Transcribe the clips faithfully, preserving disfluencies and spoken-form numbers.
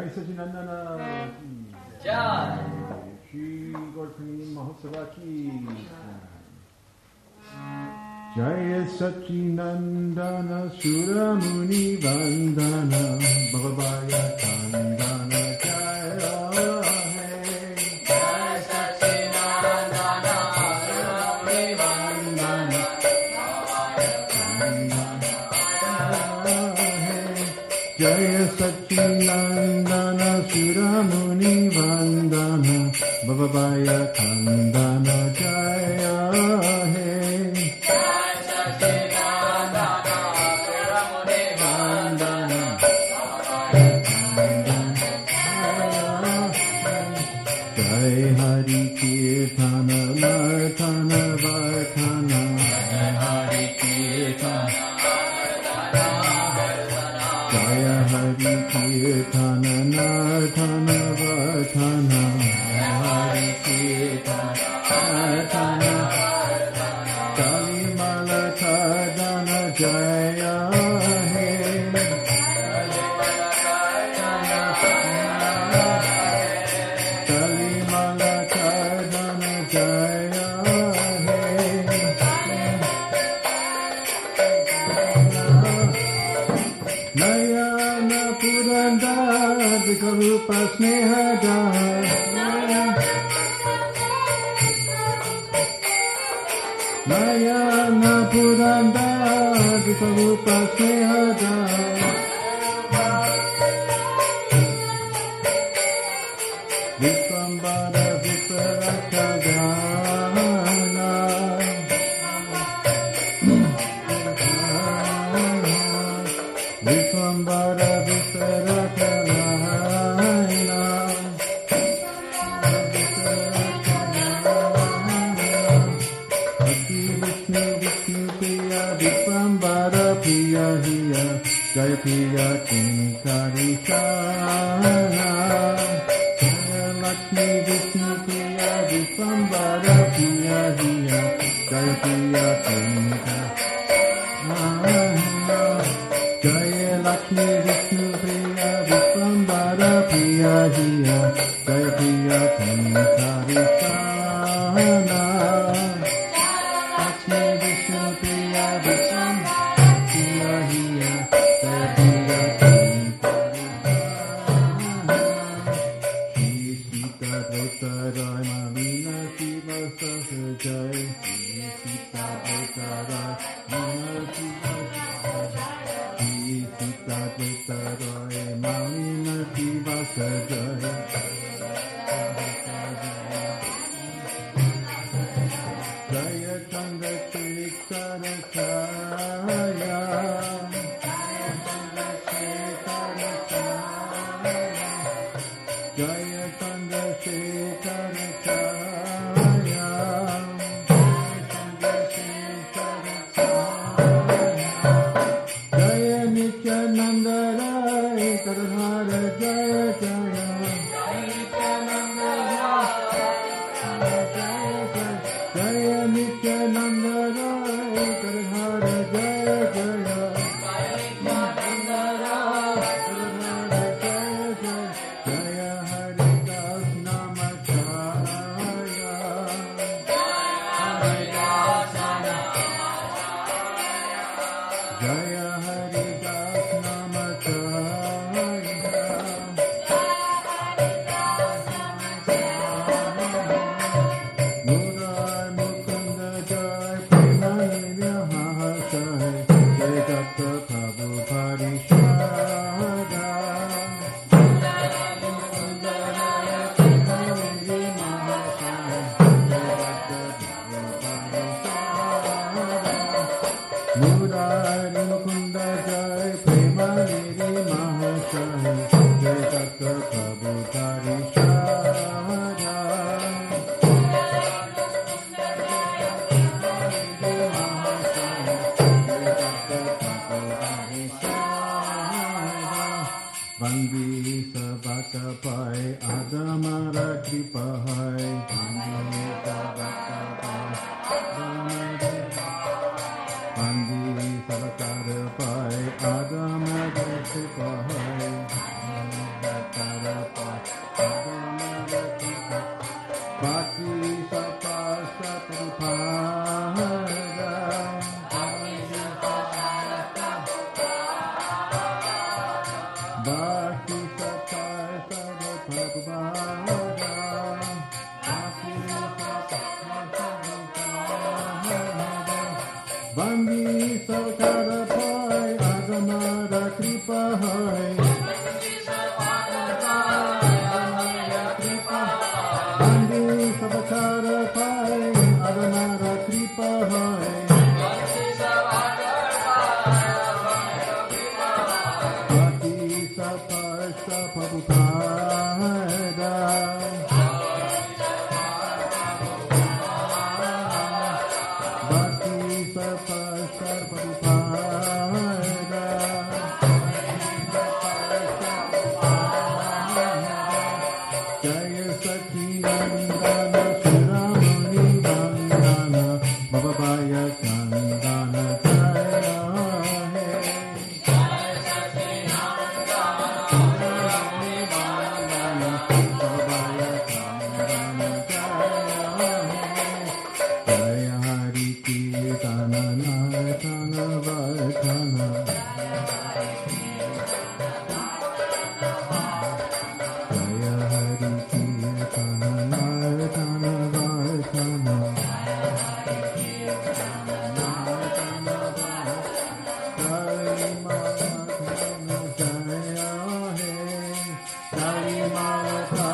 जय सचिनंदन जय श्री गौरखनी महोत्सव की जय सचिनंदन सुरमुनि वंदन भवभय खंडन जय हे जय सच्चिदानंद सुरमुनि वंदन जय सच्चिनंदन सुरमुनि वंदन भवभय खंडन जय हे जय सच्चिदानंद सुरमुनि वंदन जय हरि कीर्तन वर्धन वर्धन जय हरि कीर्तन जय हरि कीर्तन नर्धन वर्धन हरि कीर्तन वर्धन कलिमल खदन जय हे कलिमल खदन जय हे नयन पुरंदर विकरूप स्नेहदार नयन पुरंदर विकरूप स्नेहदार विश्वंबर विपरख विश्वंबर विपरख विष्णु विष्णु प्रिया विश्वंबर प्रिय हिया जय प्रिया किंकारी जय लक्ष्मी विष्णु प्रिया विश्वंबर प्रिय हिया जय प्रिया किंकारी जय लक्ष्मी विष्णु प्रिया विश्वंबर प्रिय हिया जय प्रिया किंकारी लक्ष्मी विष्णु प्रिया विश्वंबर प्रिय हिया जय प्रिया किंकारी सीता द्वैताराय मलिना शिव सह जय सीता द्वैताराय मलिना शिव सीता द्वैताराय मलिना शिव सह जय जय चंद्रशेखर छाया जय चंद्रशेखर छाया जय नित्यानंद राय करधार जय जय जय नित्यानंद राय करधार जय जय जय हरिदास नाम छाया जय हरिदास नाम छाया मुरार मुकुंद जय प्रेमानंद हासय जय दत्त प्रभु परिषदा मुरारी मुकुंद जय प्रेमानंद महाशय जय दत्त प्रभु परिषदा बंदी सबक पाए आदमर कृपा है बंदी सबक पाए बंदी सबकर पाए आदमर कृपा है Bandi Savakara Pai Adamara Kripa Hai Bandi Savakara Pai Adamara Kripa Hai Bhakti Sapasha Prabhupada Bhakti Sapasha Prabhupada Jaya Sachidananda Shiramani Vandana Bhavaya Chandana Jaya He Jaya Hari Kirtana Nartana Vartana Jaya Hari Kirtana Nartana Vartana Jai Mahatma Jaya He Jai Mahatma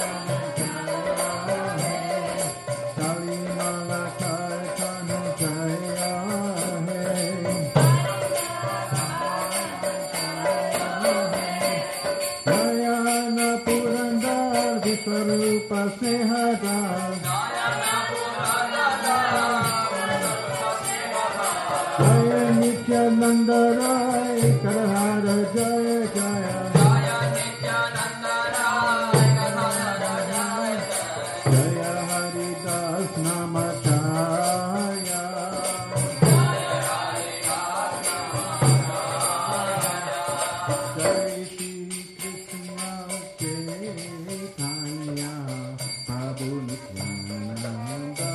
Jaya He Jai Mahatma Jaya He Jayana Purandar Vishwarupa Snehadar Jaya Nityananda Rai Karahara Jaya Jaya Jaya Haridas Namacharya Jai Shri Krishna Chaitanya Prabhu Nityananda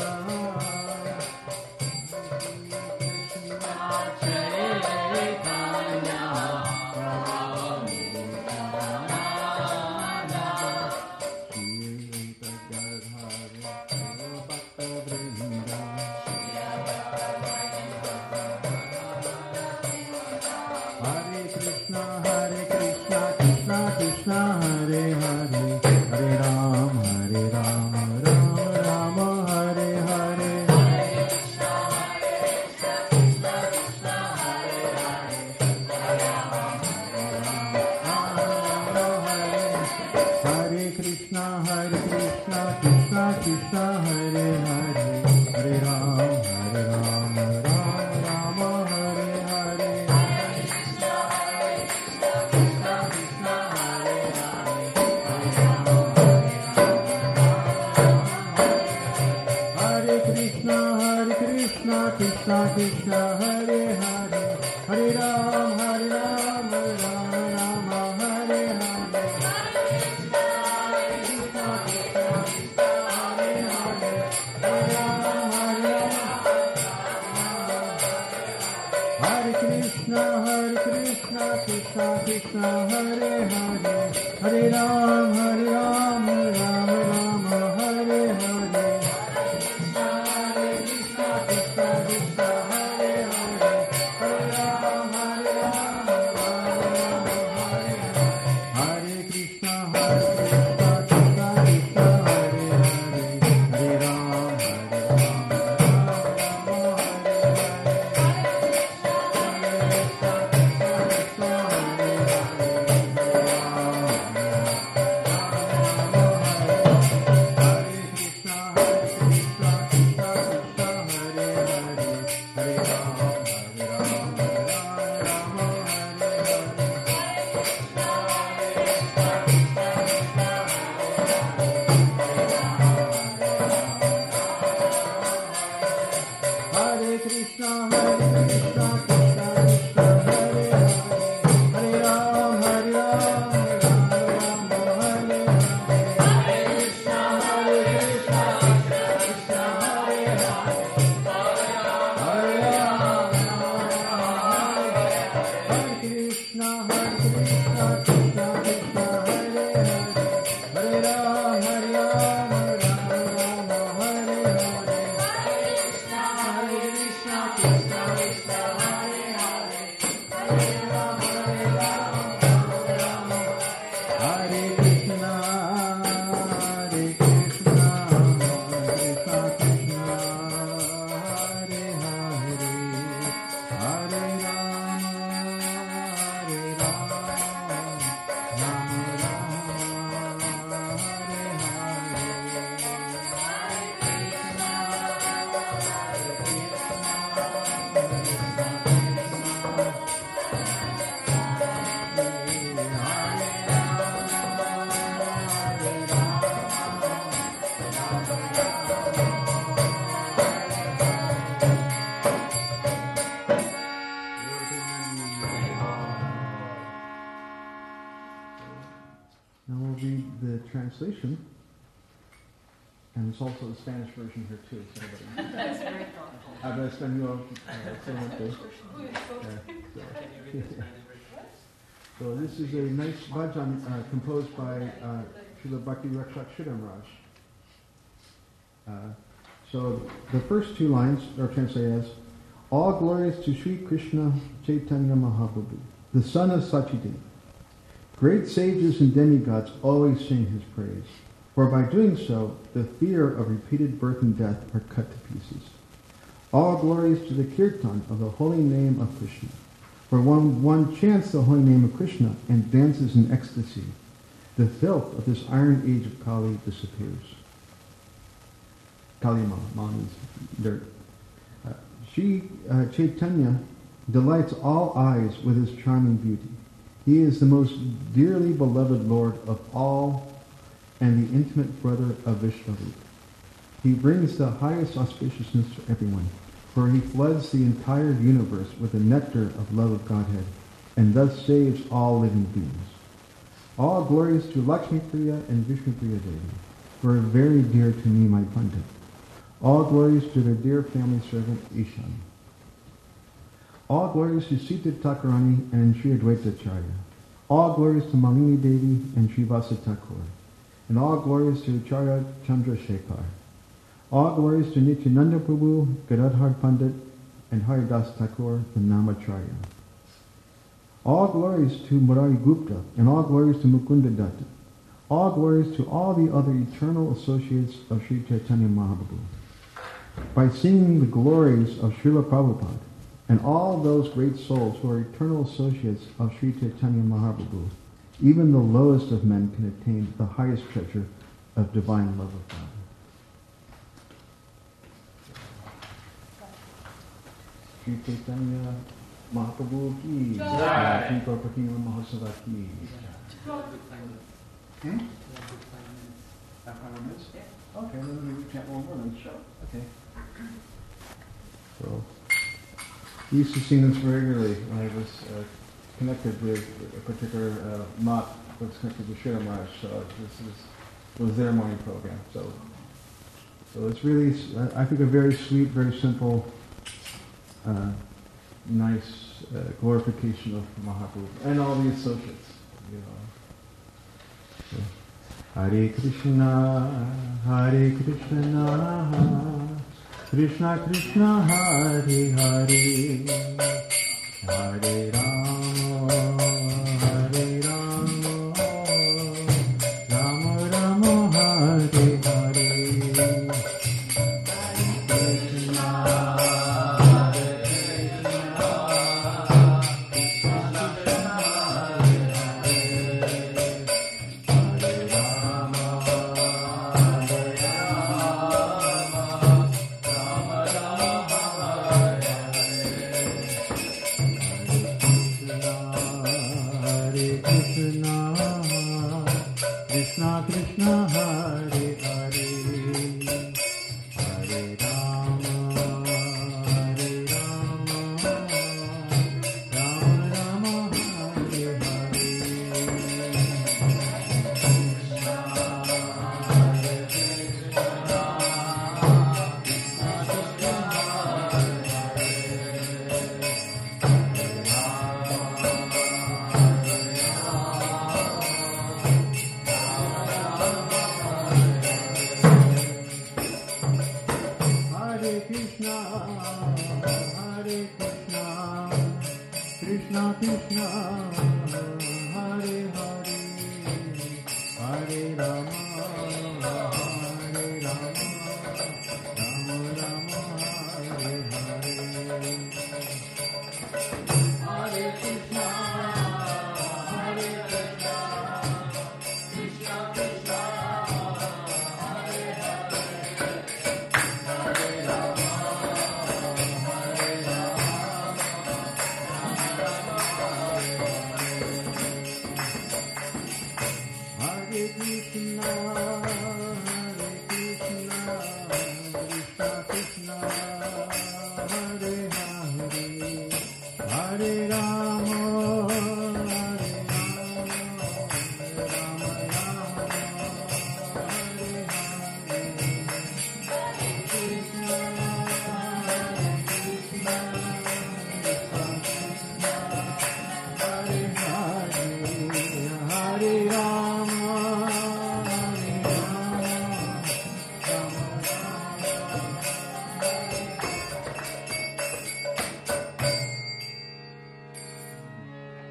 Hare Krishna, Hare Krishna, Krishna Krishna, Hare Hare, Hare Ram, Hare Ram, Ram Ram, Hare Hare. Hare Krishna, Hare Krishna, Krishna Krishna, Hare Hare, Hare Ram, Hare Ram, Ram Ram, Hare Hare. Hare Krishna, Hare Krishna, Krishna Krishna, Hare Hare, Hare Ram, Hare Ram, Ram Ram, Hare Hare. Hare Krishna, Hare Krishna, Krishna Krishna, Hare Hare, Hare Ram, Hare Ram, Ram Ram, Hare Hare. Hare Krishna, Krishna Krishna, Hare Hare, Hare Ram, Hare Ram, Ram Ram, Hare Hare. Hare Krishna, Hare Krishna, Krishna Krishna, Hare Hare, Hare Ram, Hare Ram, Ram Ram, Hare Krishna, Hare Krishna, Krishna Krishna, Hare Hare, Hare Ram, Hare Ram, Ram Ram, Hare Hare. Hare Krishna, Hare Krishna, Krishna Krishna, Hare Hare, Hare Ram, Hare Krishna, Hare Krishna, Krishna Krishna, Hare Hare, Hare Ram, Hare Ram, Ram Ram, Hare Hare. Hare Krishna, Hare Krishna, Krishna Translation, and there's also the Spanish version here too. So That's very thoughtful. Habla español, excelente. So this is a nice bhajan uh, composed by uh, Srila Bhakti Rakshak Sridhar Maharaj. Uh, so the first two lines are translated as, all glories to Sri Krishna Chaitanya Mahaprabhu, the son of Sachidev. Great sages and demigods always sing his praise, for by doing so, the fear of repeated birth and death are cut to pieces. All glories to the kirtan of the holy name of Krishna, for when one chants the holy name of Krishna and dances in ecstasy, the filth of this iron age of Kali disappears. Kali Ma, Ma means dirt. Uh, Sri uh, Chaitanya delights all eyes with his charming beauty. He is the most dearly beloved Lord of all and the intimate brother of Vishnu. He brings the highest auspiciousness to everyone, for he floods the entire universe with the nectar of love of Godhead, and thus saves all living beings. All glories to Lakshmi Priya and Vishnu Priya Devi, who are very dear to me, my Pandit. All glories to their dear family servant, Ishan. All glories to Sita Thakurani and Sri Advaita Acharya. All glories to Malini Devi and Sri Vasa Thakur. And all glories to Acharya Chandrasekhar. All glories to Nityananda Prabhu, Gadadhar Pandit, and Haridas Thakur, the Namacharya. All glories to Murari Gupta, and all glories to Mukunda Datta. All glories to all the other eternal associates of Sri Chaitanya Mahaprabhu. By singing the glories of Srila Prabhupada, and all those great souls who are eternal associates of Sri Chaitanya Mahaprabhu, even the lowest of men can attain the highest treasure of divine love of God. Sri Chaitanya Mahaprabhu ki jai. Sri Gaura Mahasava ki jai. Hmm? Have five minutes? Okay, then we chant one more then. Sure. Okay. So, I used to sing this regularly when I was uh, connected with a particular uh, mat that was connected to Sridhar Maharaj. So this is was their morning program. So, so it's really, I think, a very sweet, very simple, uh, nice uh, glorification of Mahaprabhu and all the associates. You know. So, Hare Krishna, Hare Krishna. Krishna Krishna Hare Hare Hare Rama Hare Rama Rama Rama Hare Hare Krishna Hare Hare Hare Rama